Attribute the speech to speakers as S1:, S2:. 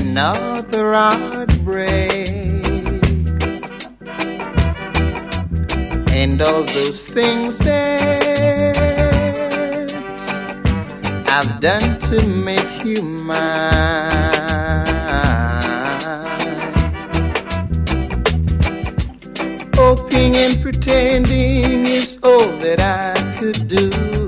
S1: another heartbreak, and all those things that I've done to make you mine. Hoping and pretending is all that I could do.